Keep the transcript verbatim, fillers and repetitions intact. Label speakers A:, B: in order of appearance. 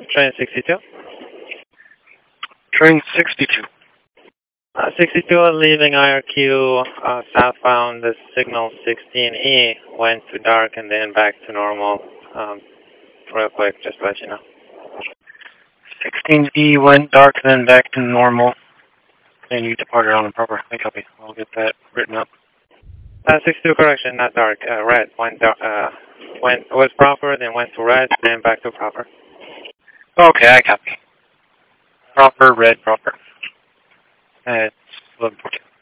A: Train sixty-two.
B: Train sixty-two.
A: Uh, sixty-two leaving I R Q uh, southbound, the signal sixteen E went to dark and then back to normal. Um, real quick, just to let you know.
B: sixteen E went dark and then back to normal. And you departed on a proper. I copy. I'll get that written up.
A: Uh, sixty-two correction, not dark. Uh, red went dark, uh, went was proper, then went to red, then back to proper.
B: Okay, I copy. Proper, red, proper. That's eleven fourteen.